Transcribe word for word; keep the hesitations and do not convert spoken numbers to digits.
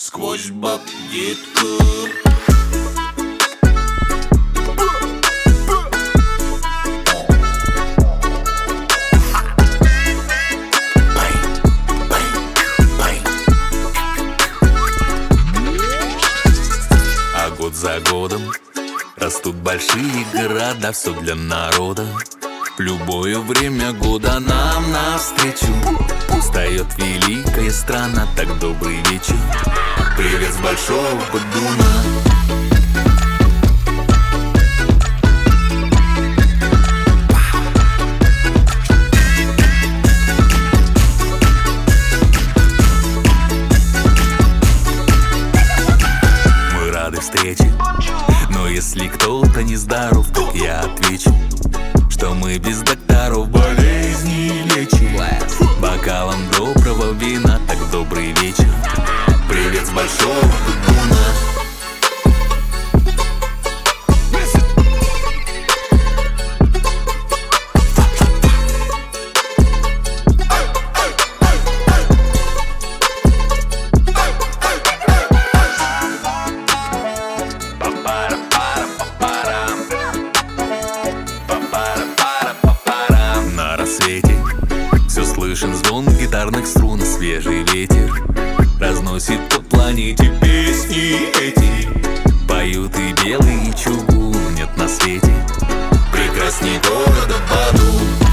Сквозь баб детка. А год за годом растут большие города, все для народа. В любое время года нам навстречу встает великая страна. Так добрый вечер, привет с большого Подуна. Мы рады встрече, но если кто-то нездоров, так я отвечу, что мы без докторов болезни лечим. Бокалом доброго вина, так добрый вечер, привет с большого Подуна. На рассвете все слышен звон гитарных струн, свежий ветер разносит по планете песни эти. Поют и белый, и чугун, нет на свете прекрасней города Баду.